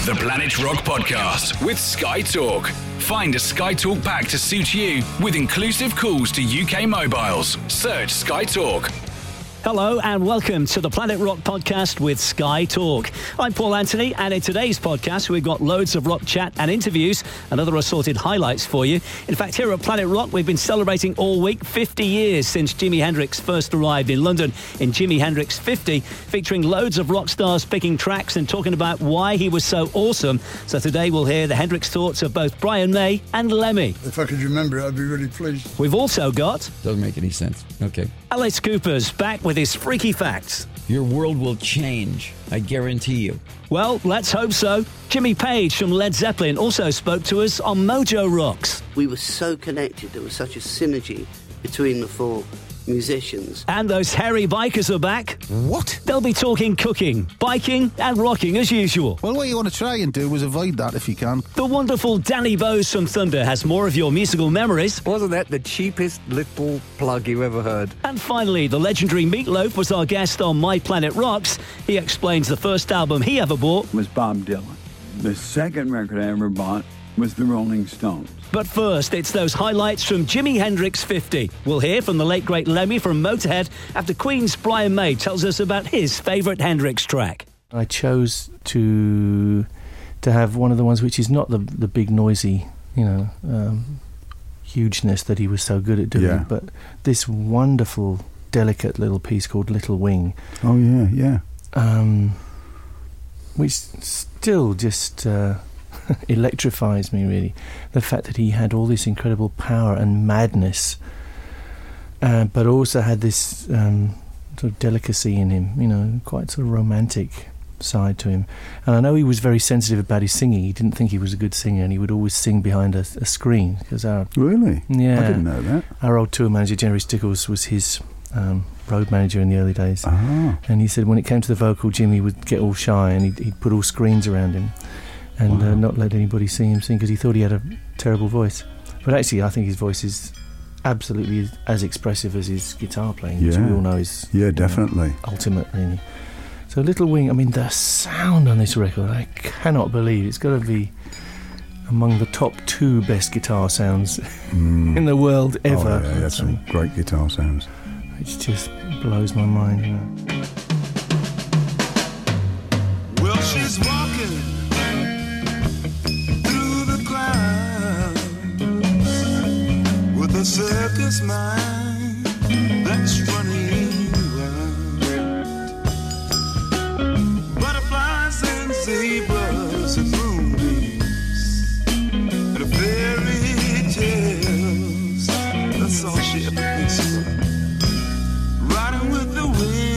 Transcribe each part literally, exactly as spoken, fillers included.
The Planet Rock Podcast with Sky Talk. Find a Sky Talk pack to suit you with inclusive calls to U K mobiles. Search Sky Talk. Hello and welcome to the Planet Rock Podcast with Sky Talk. I'm Paul Anthony, and in today's podcast we've got loads of rock chat and interviews and other assorted highlights for you. In fact, here at Planet Rock we've been celebrating all week fifty years since Jimi Hendrix first arrived in London in Jimi Hendrix fifty, featuring loads of rock stars picking tracks and talking about why he was so awesome. So today we'll hear the Hendrix thoughts of both Brian May and Lemmy. If I could remember it, I'd be really pleased. We've also got... Doesn't make any sense. Okay. Alice Cooper's back with his freaky facts. Your world will change, I guarantee you. Well, let's hope so. Jimmy Page from Led Zeppelin also spoke to us on Mojo Rocks. We were so connected. There was such a synergy between the four musicians. And those hairy bikers are back. What? They'll be talking cooking, biking and rocking as usual. Well, what you want to try and do is avoid that if you can. The wonderful Danny Bowes from Thunder has more of your musical memories. Wasn't that the cheapest little plug you ever heard? And finally, the legendary Meatloaf was our guest on My Planet Rocks. He explains the first album he ever bought was Bob Dylan. The second record I ever bought was the Rolling Stones. But first, it's those highlights from Jimi Hendrix fifty. We'll hear from the late great Lemmy from Motorhead after Queen's Brian May tells us about his favourite Hendrix track. I chose to to have one of the ones which is not the the big noisy, you know, um, hugeness that he was so good at doing, Yeah. but this wonderful, delicate little piece called Little Wing. Oh, yeah, yeah. Um, which still just... Uh, electrifies me, really. The fact that he had all this incredible power and madness, uh, but also had this um, sort of delicacy in him, you know, quite sort of romantic side to him. And I know he was very sensitive about his singing. He didn't think he was a good singer, and he would always sing behind a, a screen. Because our Really? yeah, I didn't know that. Our old tour manager, Jerry Stickles, was his um, road manager in the early days. Ah. And he said when it came to the vocal, Jimmy would get all shy, and he'd, he'd put all screens around him and Wow. uh, not let anybody see him sing because he thought he had a terrible voice. But actually, I think his voice is absolutely as expressive as his guitar playing, which Yeah. we all know is Yeah, you know, definitely. ultimate, really. So Little Wing, I mean, the sound on this record, I cannot believe it's got to be among the top two best guitar sounds Mm. in the world ever. Oh, yeah, that's some great guitar sounds. Which just blows my mind, you know. Well, she's walking through the clouds with a circus mind that's running wild. Butterflies and zebras and moonbeams and fairy tales. That's all she ever thinks about. Riding with the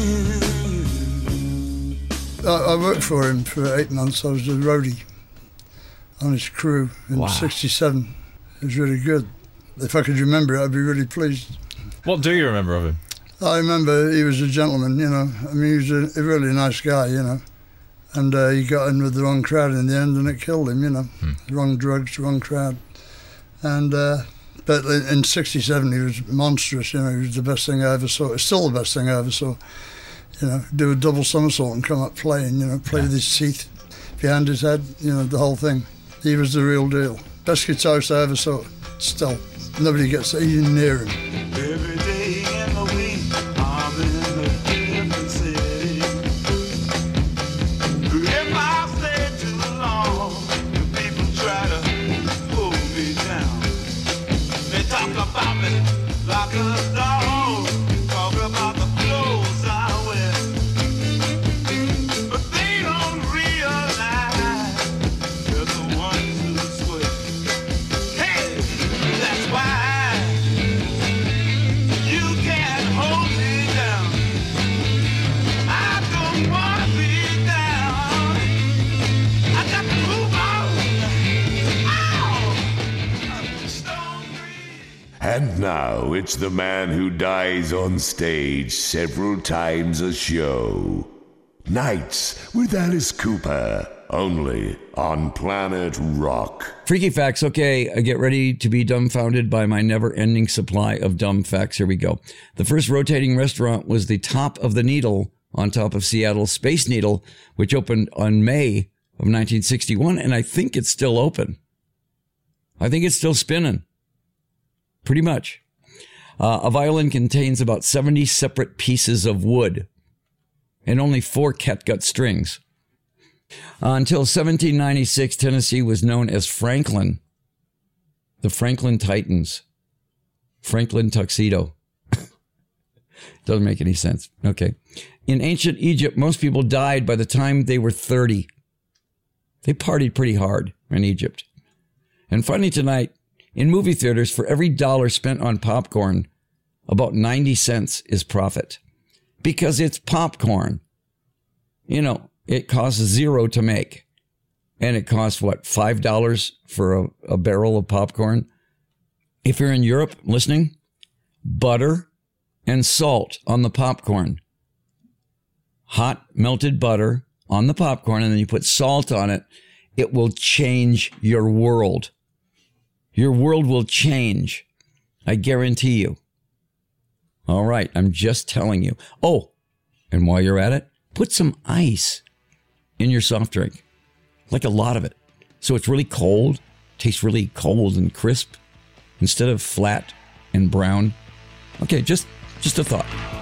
wind. I, I worked for him for eight months. I was a roadie on his crew in Wow. sixty-seven. It was really good. If I could remember it, I'd be really pleased. What do you remember of him? I remember he was a gentleman, you know. I mean, he was a, a really nice guy, you know. And uh, he got in with the wrong crowd in the end, and it killed him, you know. Hmm. Wrong drugs, wrong crowd. And uh, but in, in sixty-seven, he was monstrous. You know, he was the best thing I ever saw. It's still the best thing I ever saw. You know, do a double somersault and come up playing. You know, play with his teeth behind his head. You know, the whole thing. He was the real deal. Best guitarist I ever saw. Still, nobody gets even near him. Every day in the week, I'm in a different city. If I stay too long, the people try to pull me down. They talk about me like a dog, talk about the clothes I wear. But they don't realize they're the ones who swear. Hey, that's why you can't hold me down. I don't wanna be down. I got to move on. Ow! Stone breeze. And now it's the man who dies on stage several times a show. Nights with Alice Cooper, only on Planet Rock. Freaky facts. Okay, I get ready to be dumbfounded by my never-ending supply of dumb facts. Here we go. The first rotating restaurant was the Top of the Needle on top of Seattle's Space Needle, which opened on May of nineteen sixty-one, and I think it's still open. I think it's still spinning. Pretty much. Uh, a violin contains about seventy separate pieces of wood and only four catgut strings. Uh, until seventeen ninety-six, Tennessee was known as Franklin. The Franklin Titans. Franklin Tuxedo. Doesn't make any sense. Okay. In ancient Egypt, most people died by the time they were thirty. They partied pretty hard in Egypt. And finally tonight, in movie theaters, for every dollar spent on popcorn, about ninety cents is profit. Because it's popcorn. You know, it costs zero to make. And it costs, what, five dollars for a, a barrel of popcorn? If you're in Europe listening, butter and salt on the popcorn. Hot melted butter on the popcorn, and then you put salt on it. It will change your world. Your world will change. I guarantee you. All right, I'm just telling you. Oh, and while you're at it, put some ice in your soft drink. Like a lot of it. So it's really cold, tastes really cold and crisp instead of flat and brown. Okay, just just a thought.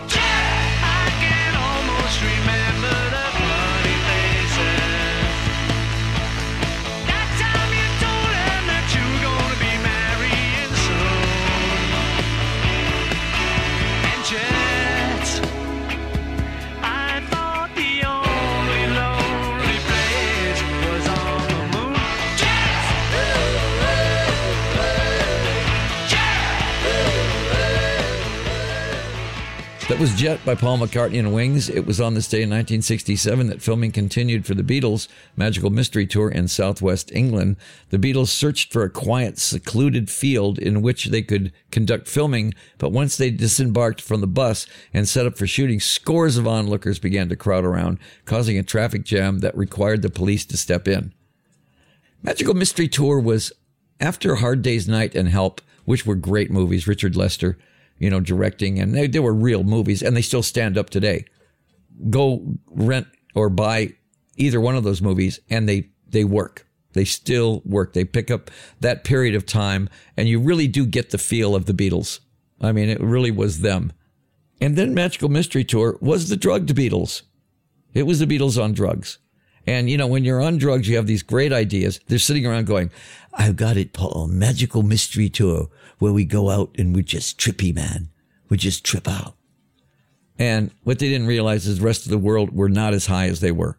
That was Jet by Paul McCartney and Wings. It was on this day in nineteen sixty-seven that filming continued for the Beatles' Magical Mystery Tour in southwest England. The Beatles searched for a quiet, secluded field in which they could conduct filming, but once they disembarked from the bus and set up for shooting, scores of onlookers began to crowd around, causing a traffic jam that required the police to step in. Magical Mystery Tour was after Hard Day's Night and Help, which were great movies. Richard Lester, you know, directing, and they, they were real movies, and they still stand up today. Go rent or buy either one of those movies, and they, they work. They still work. They pick up that period of time, and you really do get the feel of the Beatles. I mean, it really was them. And then Magical Mystery Tour was the drugged Beatles. It was the Beatles on drugs. And, you know, when you're on drugs, you have these great ideas. They're sitting around going, I've got it, Paul, Magical Mystery Tour, where we go out and we're just trippy, man. We just trip out. And what they didn't realize is the rest of the world were not as high as they were.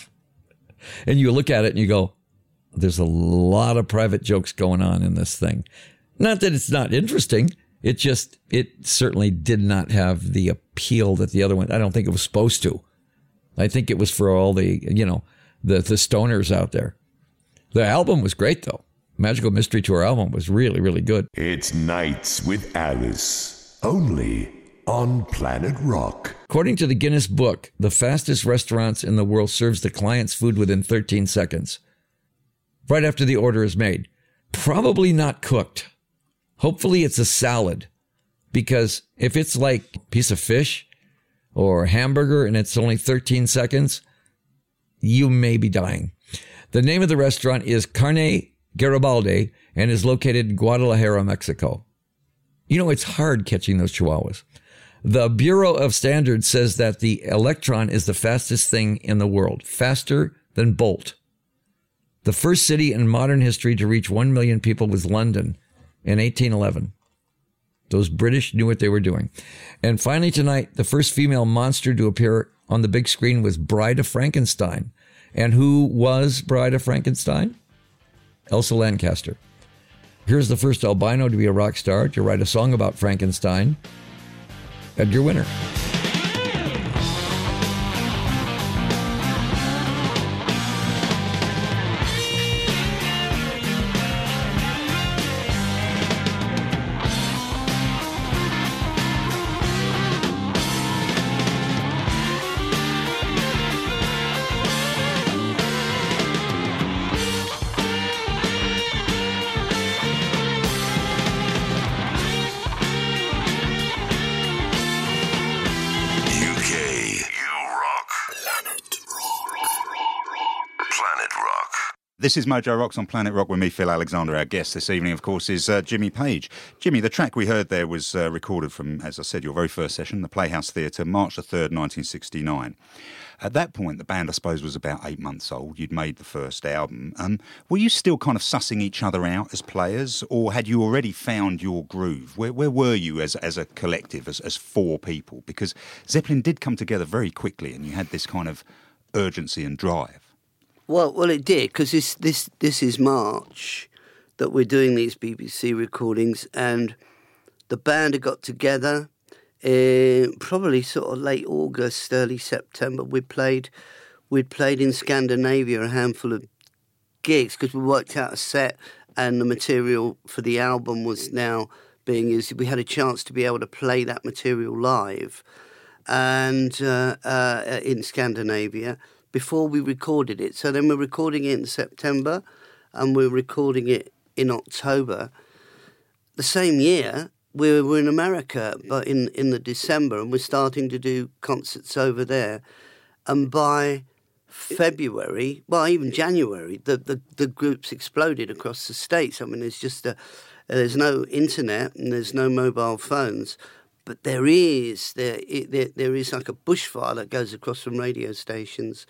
And you look at it and you go, there's a lot of private jokes going on in this thing. Not that it's not interesting. It just, it certainly did not have the appeal that the other one, I don't think it was supposed to. I think it was for all the, you know, the, the stoners out there. The album was great, though. Magical Mystery Tour album was really, really good. It's Nights with Alice, only on Planet Rock. According to the Guinness Book, the fastest restaurants in the world serves the client's food within thirteen seconds. Right after the order is made. Probably not cooked. Hopefully it's a salad. Because if it's like a piece of fish or a hamburger and it's only thirteen seconds, you may be dying. The name of the restaurant is Carne Garibaldi and is located in Guadalajara, Mexico. You know, it's hard catching those chihuahuas. The Bureau of Standards says that the Electron is the fastest thing in the world, faster than Bolt. The first city in modern history to reach one million people was London in eighteen eleven. Those British knew what they were doing. And finally tonight, the first female monster to appear on the big screen was Bride of Frankenstein. And who was Bride of Frankenstein? Elsa Lanchester. Here's the first albino to be a rock star to write a song about Frankenstein. Edgar Winter. This is Mojo Rocks on Planet Rock with me, Phil Alexander. Our guest this evening, of course, is uh, Jimmy Page. Jimmy, the track we heard there was uh, recorded from, as I said, your very first session, the Playhouse Theatre, March the third, nineteen sixty-nine. At that point, the band, I suppose, was about eight months old. You'd made the first album. Um, were you still kind of sussing each other out as players, or had you already found your groove? Where, where were you as, as a collective, as, as four people? Because Zeppelin did come together very quickly, and you had this kind of urgency and drive. Well, well, it did, because this, this, this is March that we're doing these B B C recordings, and the band had got together in probably sort of late August, early September. We played, we'd played in Scandinavia a handful of gigs because we worked out a set, and the material for the album was now being used. We had a chance to be able to play that material live, and uh, uh, in Scandinavia, before we recorded it. So then we're recording it in September and we're recording it in October. The same year, we were in America, but in, in the December, and we're starting to do concerts over there. And by February, well, even January, the, the, the groups exploded across the States. I mean, there's just a, there's no internet and there's no mobile phones. But there is there, there there is like a bushfire that goes across from radio stations,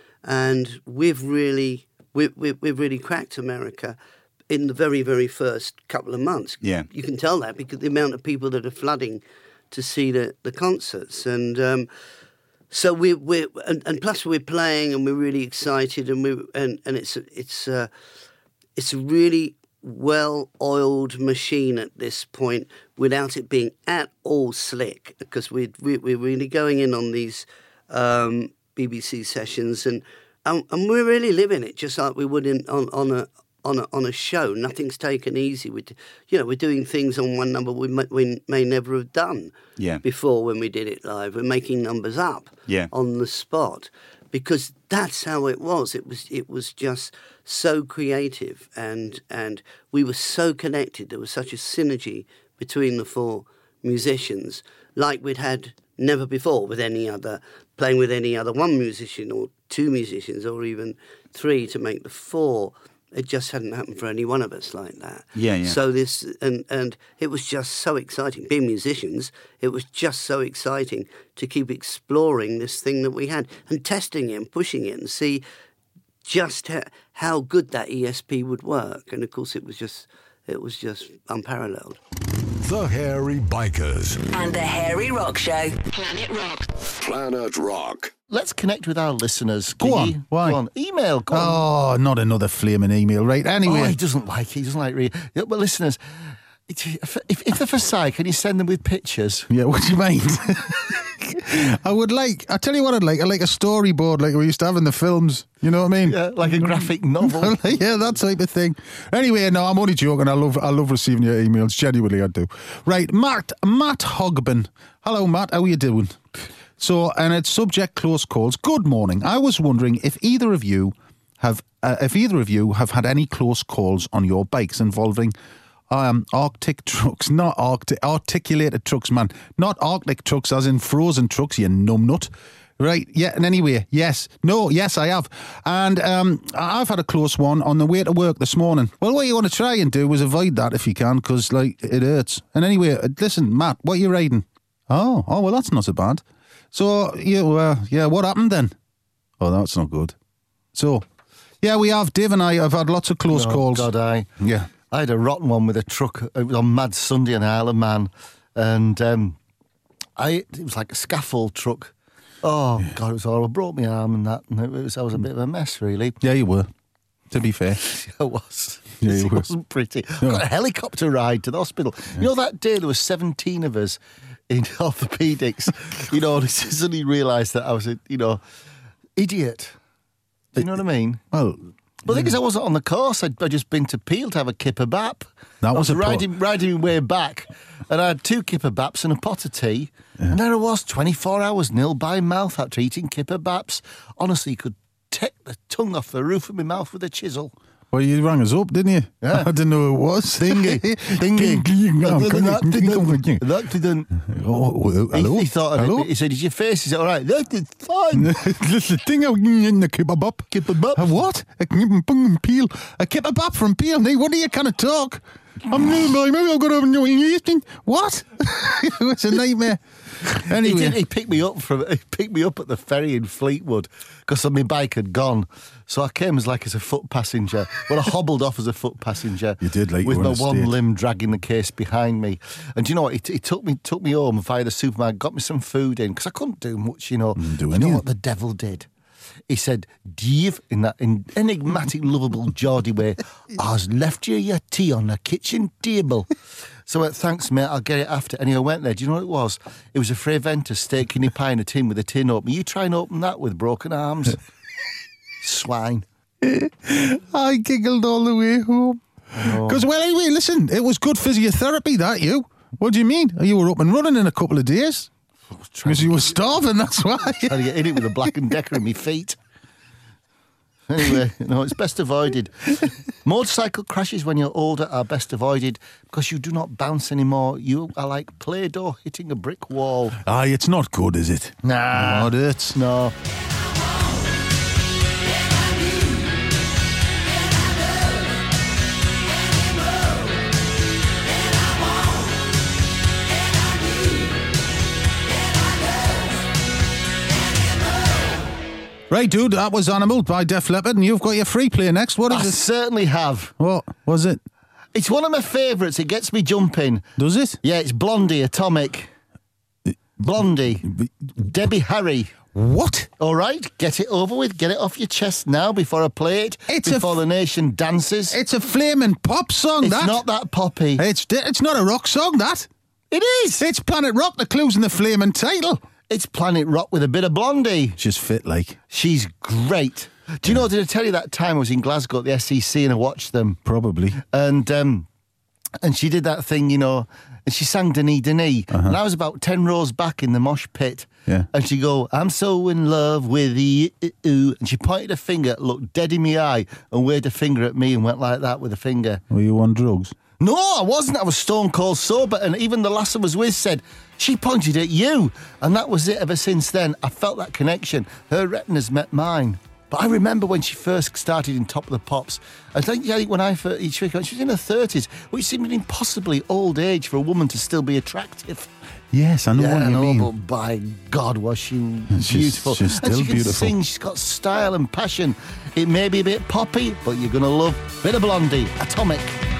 and we've really we we we've really cracked America in the very very first couple of months. Yeah, you can tell that because the amount of people that are flooding to see the, the concerts, and um, so we we and, and plus we're playing and we're really excited, and we and and it's it's uh, it's a really well-oiled machine at this point without it being at all slick, because we're, we're really going in on these um, B B C sessions and, and and we're really living it just like we would in, on, on a on a on a show. Nothing's taken easy. We, you know, we're doing things on one number we may, we may never have done yeah. before when we did it live. We're making numbers up yeah. on the spot, because that's how it was. It was it was just so creative, and and we were so connected. There was such a synergy between the four musicians, like we'd had never before with any other, playing with any other one musician or two musicians or even three to make the four. It just hadn't happened for any one of us like that. Yeah, yeah. So this, and, and it was just so exciting. Being musicians, it was just so exciting to keep exploring this thing that we had and testing it and pushing it and see just ha- how good that E S P would work. And of course, it was just, it was just unparalleled. The Hairy Bikers. And the Hairy Rock Show. Planet Rock. Planet Rock. Let's connect with our listeners. Go on. You? Why? Go on. Email. Go oh, on. not another flaming email. Right, anyway. Oh, he doesn't like it. He doesn't like reading. Yeah, but listeners, if, if, if they're for Si, can you send them with pictures? Yeah, what do you mean? I would like, I tell you what I'd like, I'd like a storyboard like we used to have in the films. You know what I mean? Yeah, like a graphic novel. Yeah, that type of thing. Anyway, no, I'm only joking. I love I love receiving your emails. Genuinely, I do. Right, Matt, Matt Hogben. Hello, Matt. How are you doing? So, and it's subject close calls. Good morning. I was wondering if either of you have, uh, if either of you have had any close calls on your bikes involving um, Arctic trucks, not Arctic, articulated trucks, man, not Arctic trucks as in frozen trucks, you numbnut. Right, yeah, and anyway, yes, no, yes, I have. And um, I've had a close one on the way to work this morning. Well, what you want to try and do is avoid that if you can, because, like, it hurts. And anyway, listen, Matt, what are you riding? Oh, oh, well, that's not so bad. So, you, uh, yeah, what happened then? Oh, that's not good. So, yeah, we have. Dave and I have had lots of close oh, calls. God, I. Yeah. I had a rotten one with a truck. It was on Mad Sunday in Isle of Man. And um, I, it was like a scaffold truck. Oh, yeah. God, it was horrible. I broke my arm and that. And it was, I was a bit of a mess, really. Yeah, you were, to be fair. I was. Yeah, you it were. wasn't pretty. No. I got a helicopter ride to the hospital. Yeah. You know, that day there was seventeen of us in orthopaedics. You know, I suddenly realised that I was a, you know, idiot. Do you know what I mean? Well... Well, the thing is, I wasn't on the course. I'd, I'd just been to Peel to have a kipper bap. That I was, was a riding, pro- riding my way back, and I had two kipper baps and a pot of tea. Yeah. And there I was, twenty-four hours nil by mouth after eating kipper baps. Honestly, you could take the tongue off the roof of my mouth with a chisel. Well, you rang us up, didn't you? Yeah. I didn't know who it was. Dingy. Dingy. An accident. Oh, hello. He, he thought of hello? it. He said, is your face, is it all right? That is fine. Listen, thing in the kebab. Kebab. A what? A kebab peel. A kebab from Peel. Hey, what do you kind of talk? I'm new, boy. Maybe I've got to have no English. What? It's a nightmare. Anyway. He, did, he picked me up from he picked me up at the ferry in Fleetwood because my bike had gone. So I came as like as a foot passenger. Well, I hobbled off as a foot passenger. You did, like with you my were on one stage. limb dragging the case behind me. And do you know what? He, he took me took me home via the supermarket, got me some food in because I couldn't do much. You know. Didn't do you know anything. what the devil did? He said, Dave, in that enigmatic, lovable, Geordie way, I've left you your tea on the kitchen table. So I went, thanks, mate, I'll get it after. And I went there. Do you know what it was? It was a Frey Venter steak kidney pie in a tin with a tin open. You try and open that with broken arms. Swine. I giggled all the way home. Because, well, anyway, listen, it was good physiotherapy, that, you. What do you mean? You were up and running in a couple of days. Because you were starving, that's why. Trying to get in it with a Black and Decker in my feet. Anyway, no, it's best avoided. Motorcycle crashes when you're older are best avoided because you do not bounce anymore. You are like Play-Doh hitting a brick wall. Aye, it's not good, is it? Nah. Not it. No. Right, dude, that was Animal by Def Leppard, and you've got your free play next. What is I it? certainly have. What was it? It's one of my favourites. It gets me jumping. Does it? Yeah, it's Blondie, Atomic. Blondie. Debbie Harry. What? All right, get it over with. Get it off your chest now before I play it. It's before a f- the nation dances. It's a flaming pop song, It's that. not that poppy. It's it's not a rock song, that. It is. It's Planet Rock, the clues in the flaming title. It's Planet Rock with a bit of Blondie. She's fit, like. She's great. Do you know, did I tell you that time I was in Glasgow at the S E C and I watched them? Probably. And um, and she did that thing, you know, and she sang Denis Denis. Uh-huh. And I was about ten rows back in the mosh pit. Yeah. And she'd go, I'm so in love with you. And she pointed a finger, looked dead in my eye, and waved a finger at me and went like that with a finger. Were you on drugs? No, I wasn't. I was stone cold sober. And even the lass I was with said, she pointed at you. And that was it ever since then. I felt that connection. Her retinas met mine. But I remember when she first started in Top of the Pops. I think yeah, when I first, she was in her thirties, which seemed an impossibly old age for a woman to still be attractive. Yes, I know yeah, what you I know, mean. but by God, was she She's- beautiful. she's and still she can beautiful. sing, she's got style and passion. It may be a bit poppy, but you're going to love a bit of Blondie, Atomic.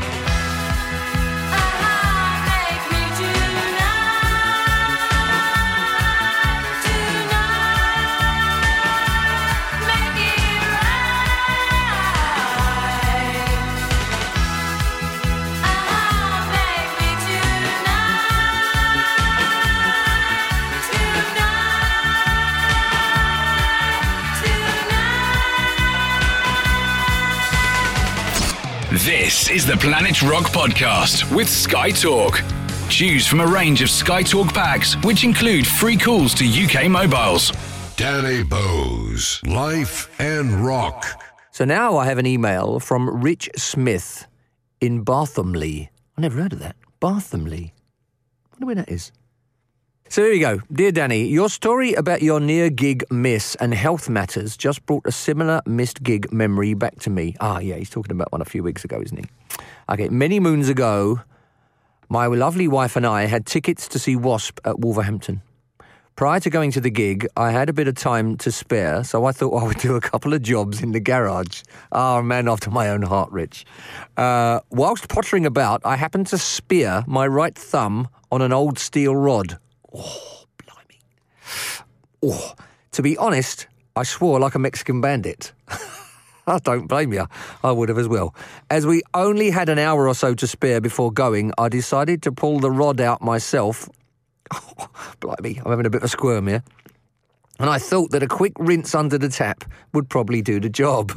This is the Planet Rock Podcast with Sky Talk. Choose from a range of Sky Talk packs, which include free calls to U K mobiles. Danny Bowes, Life and Rock. So now I have an email from Rich Smith in Barthamley. I never heard of that. Barthamley. I wonder where that is. So here we go. Dear Danny, your story about your near-gig miss and health matters just brought a similar missed gig memory back to me. Ah, yeah, he's talking about one a few weeks ago, isn't he? Okay, many moons ago, my lovely wife and I had tickets to see Wasp at Wolverhampton. Prior to going to the gig, I had a bit of time to spare, so I thought I would do a couple of jobs in the garage. Ah, man after my own heart, Rich. Uh, whilst pottering about, I happened to spear my right thumb on an old steel rod. Oh, blimey. Oh, to be honest, I swore like a Mexican bandit. I don't blame you. I would have as well. As we only had an hour or so to spare before going, I decided to pull the rod out myself. Oh, blimey, I'm having a bit of a squirm here. And I thought that a quick rinse under the tap would probably do the job.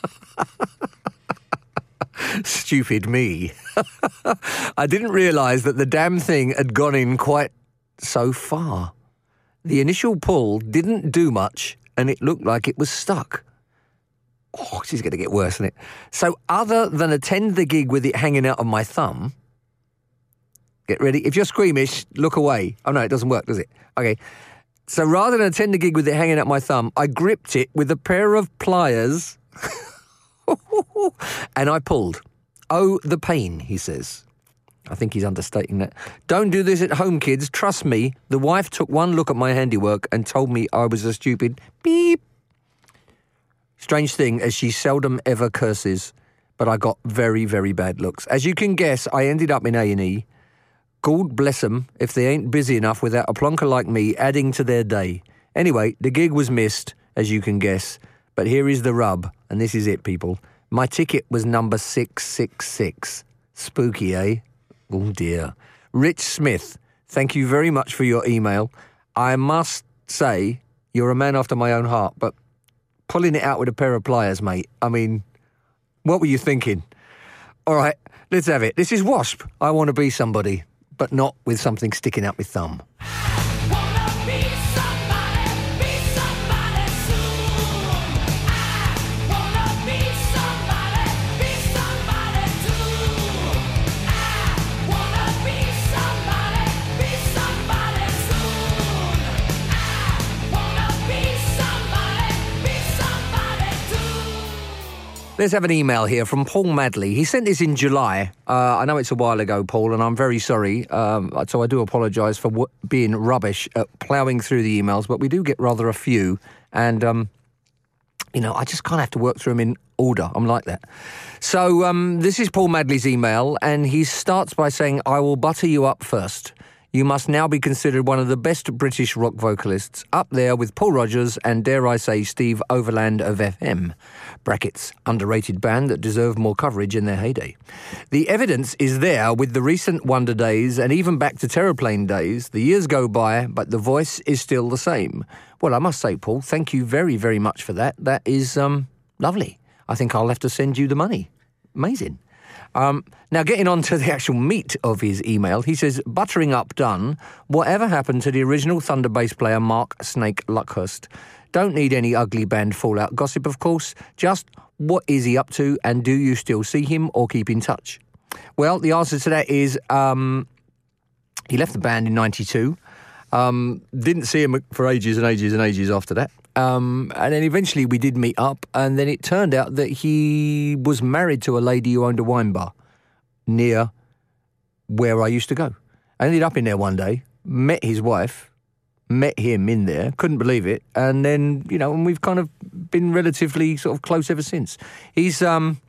Stupid me. I didn't realise that the damn thing had gone in quite so far. The initial pull didn't do much, and it looked like it was stuck. Oh, this is going to get worse, isn't it? So other than attend the gig with it hanging out of my thumb, get ready. If you're squeamish, look away. Oh, no, it doesn't work, does it? Okay. So rather than attend the gig with it hanging out my thumb, I gripped it with a pair of pliers and I pulled. Oh, the pain, he says. I think he's understating that. Don't do this at home, kids. Trust me. The wife took one look at my handiwork and told me I was a stupid beep. Strange thing, as she seldom ever curses, but I got very, very bad looks. As you can guess, I ended up in A and E. God bless them if they ain't busy enough without a plonker like me adding to their day. Anyway, the gig was missed, as you can guess. But here is the rub, and this is it, people. My ticket was number six six six. Spooky, eh? Oh, dear. Rich Smith, thank you very much for your email. I must say, you're a man after my own heart, but pulling it out with a pair of pliers, mate, I mean, what were you thinking? All right, let's have it. This is Wasp. I want to be somebody, but not with something sticking out my thumb. Let's have an email here from Paul Madley. He sent this in July. Uh, I know it's a while ago, Paul, and I'm very sorry. Um, so I do apologise for w- being rubbish at ploughing through the emails, but we do get rather a few. And, um, you know, I just kind of have to work through them in order. I'm like that. So um, this is Paul Madley's email, and he starts by saying, I will butter you up first. You must now be considered one of the best British rock vocalists, up there with Paul Rogers and, dare I say, Steve Overland of F M. Brackets, underrated band that deserve more coverage in their heyday. The evidence is there with the recent Wonder Days and even back to Terraplane days. The years go by, but the voice is still the same. Well, I must say, Paul, thank you very, very much for that. That is um, lovely. I think I'll have to send you the money. Amazing. Um, now, getting on to the actual meat of his email, he says, buttering up done, whatever happened to the original Thunder bass player Mark Snake Luckhurst? Don't need any ugly band fallout gossip, of course, just what is he up to and do you still see him or keep in touch? Well, the answer to that is um, he left the band in ninety-two, um, didn't see him for ages and ages and ages after that. Um, and then eventually we did meet up, and then it turned out that he was married to a lady who owned a wine bar near where I used to go. I ended up in there one day, met his wife, met him in there, couldn't believe it, and then, you know, and we've kind of been relatively sort of close ever since. He's, um...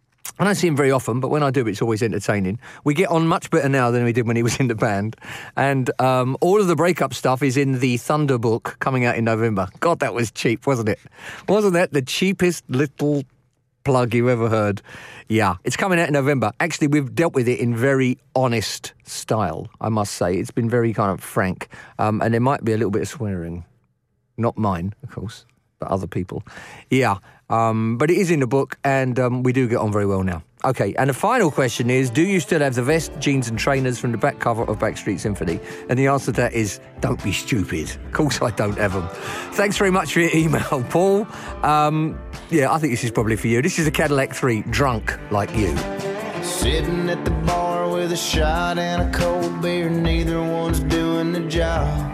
I don't see him very often, but when I do, it's always entertaining. We get on much better now than we did when he was in the band. And um, all of the breakup stuff is in the Thunder book coming out in November. God, that was cheap, wasn't it? Wasn't that the cheapest little plug you ever heard? Yeah, it's coming out in November. Actually, we've dealt with it in very honest style, I must say. It's been very kind of frank. Um, and there might be a little bit of swearing. Not mine, of course, but other people. Yeah. Um, but it is in the book, and um, we do get on very well now. Okay, and the final question is, do you still have the vest, jeans and trainers from the back cover of Backstreet Symphony? And the answer to that is, don't be stupid. Of course I don't have them. Thanks very much for your email, Paul. Um, yeah, I think this is probably for you. This is a Cadillac three, Drunk Like You. Sitting at the bar with a shot and a cold beer, neither one's doing the job.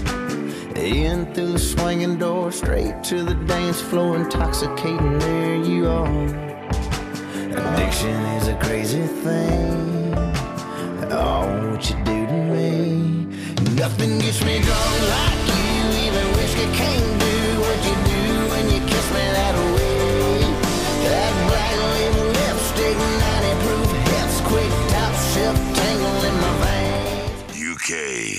In through the swinging door, straight to the dance floor, intoxicating, there you are. Addiction is a crazy thing. Oh, what you do to me. Nothing gets me drunk like you, even whiskey can't do what you do when you kiss me that way. That black label lipstick, ninety proof, hips, quick top shift, tangle in my veins. U K.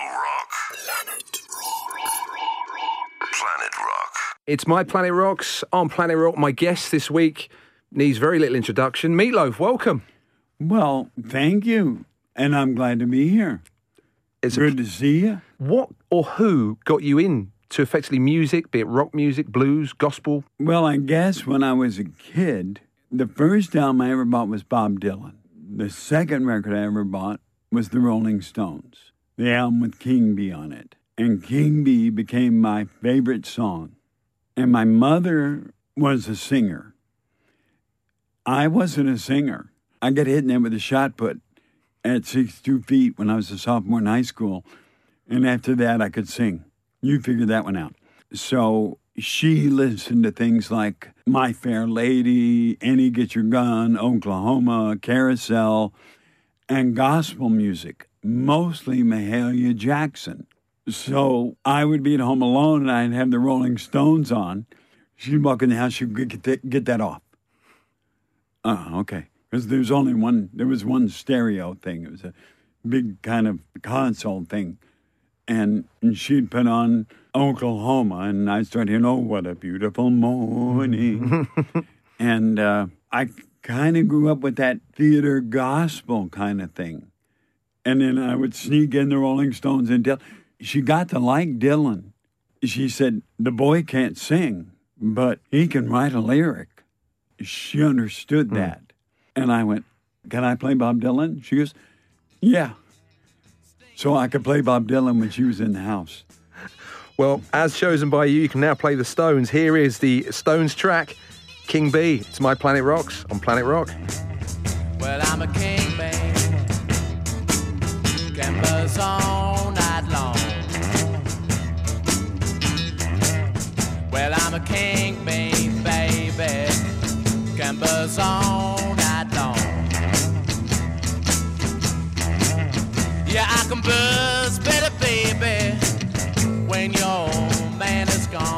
Planet Rock. It's My Planet Rocks. On Planet Rock, my guest this week needs very little introduction. Meatloaf, welcome. Well, thank you. And I'm glad to be here. It's good a, to see you. What or who got you in to effectively music, be it rock music, blues, gospel? Well, I guess when I was a kid, the first album I ever bought was Bob Dylan. The second record I ever bought was the Rolling Stones, the album with King Bee on it. And King Bee became my favorite song. And my mother was a singer. I wasn't a singer. I got hit in there with a shot put at sixty-two feet when I was a sophomore in high school. And after that, I could sing. You figured that one out. So she listened to things like My Fair Lady, Annie Get Your Gun, Oklahoma, Carousel, and gospel music, mostly Mahalia Jackson. So I would be at home alone and I'd have the Rolling Stones on. She'd walk in the house, she'd get, that, get that off. Oh, okay. Because there was only one, there was one stereo thing. It was a big kind of console thing. And, and she'd put on Oklahoma, and I'd start hearing, oh, what a beautiful morning. and uh, I kind of grew up with that theater gospel kind of thing. And then I would sneak in the Rolling Stones and Dylan. She got to like Dylan. She said, the boy can't sing, but he can write a lyric. She understood mm. that. And I went, can I play Bob Dylan? She goes, yeah. So I could play Bob Dylan when she was in the house. Well, as chosen by you, you can now play the Stones. Here is the Stones track, King Bee. It's My Planet Rocks on Planet Rock. Well, I'm a king bee, can buzz all night long. Well, I'm a king bee, baby, can buzz all night long. Yeah, I can buzz better, baby, when your man is gone.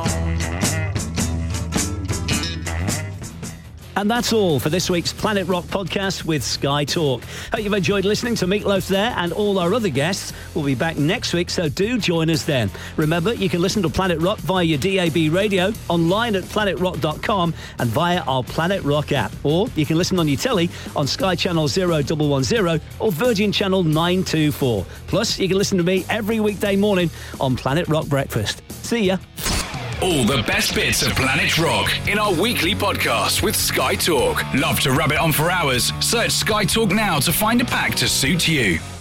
And that's all for this week's Planet Rock podcast with Sky Talk. Hope you've enjoyed listening to Meatloaf there and all our other guests. We'll be back next week, so do join us then. Remember, you can listen to Planet Rock via your D A B radio, online at planet rock dot com and via our Planet Rock app. Or you can listen on your telly on Sky Channel zero one one zero or Virgin Channel nine two four. Plus, you can listen to me every weekday morning on Planet Rock Breakfast. See ya. All the best bits of Planet Rock in our weekly podcast with Sky Talk. Love to rub it on for hours? Search Sky Talk now to find a pack to suit you.